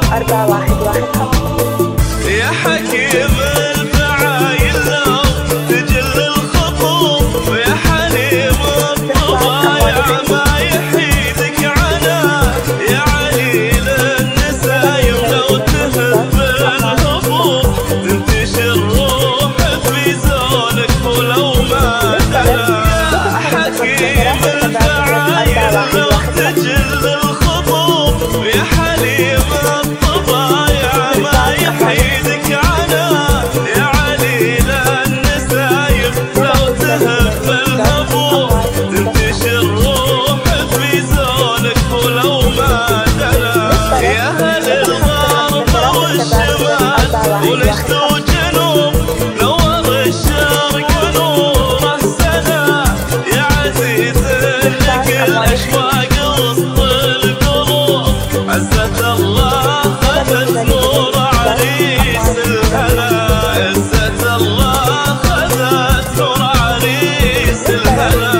4115. يا حكيم الفعايل لو تجل الخطوب، يا حليم الطبايع ما يحيدك عنا، يا عليل النسايم لو تهب الهبوب، تنتشر روح في زولك ولو ما دنا. يا حكيم الفعايل لو تجل الخطوب، يا حليم الطبايع ما يحيدك عنا، يا عليل النسايم لو تهب الهبوب، تنتشر روح في زولك ولو ما دنا. يا اهل الغرب والشمال ونشد وجنوب، نور الشرق ونور السنا، يا عزيز لك الاشواق وسط القلوب، عزة الله خذت نور عريس الهنا، عزة الله خذت نور عريس الهنا.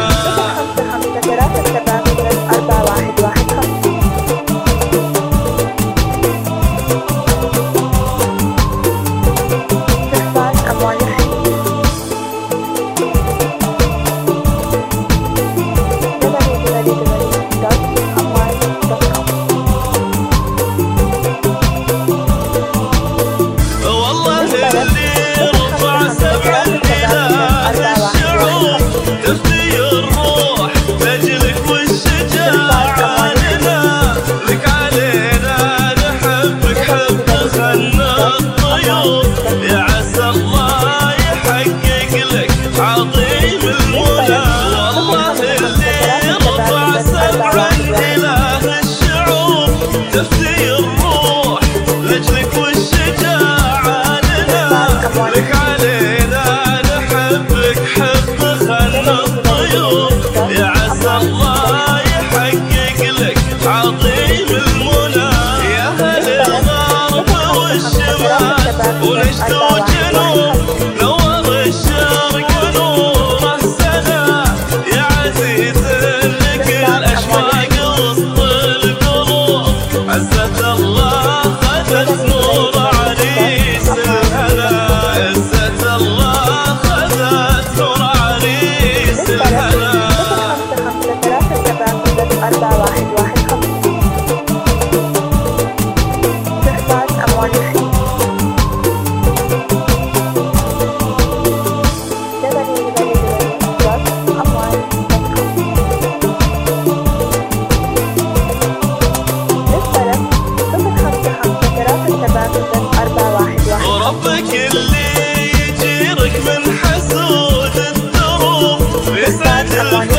415. ربك اللي يجيرك من حسود الدروب، يسعد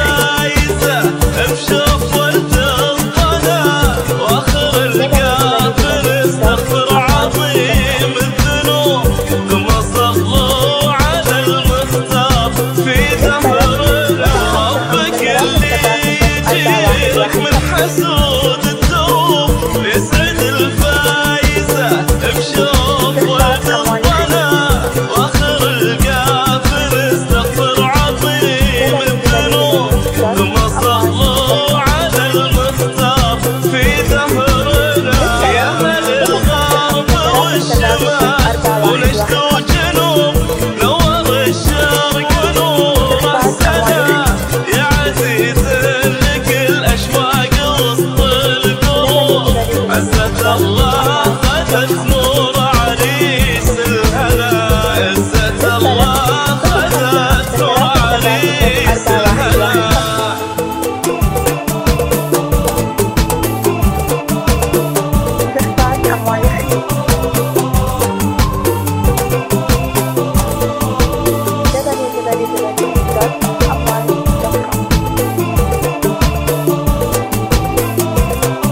الفايزة بشوف ولد الطنا، واخر الكافر استغفر عظيم الذنوب، ثم صلوا على المختار في دهرنا. ربك اللي يجيرك من حسود الدروب، يسعد الفايزة بشوف ولد الطنا، واخر الكافر استغفر عظيم الذنوب، ثم صلوا على المختار في دهرنا. يا اهل الغرب والشمال ونشد وجنوب، نور الشرق ونور السنا، يا عزيز لك الاشواق وسط القلوب، عزة الله خذت نور عريس الهنا، عزة الله خذت نور عريس الهنا.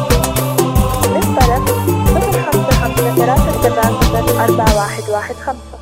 4115.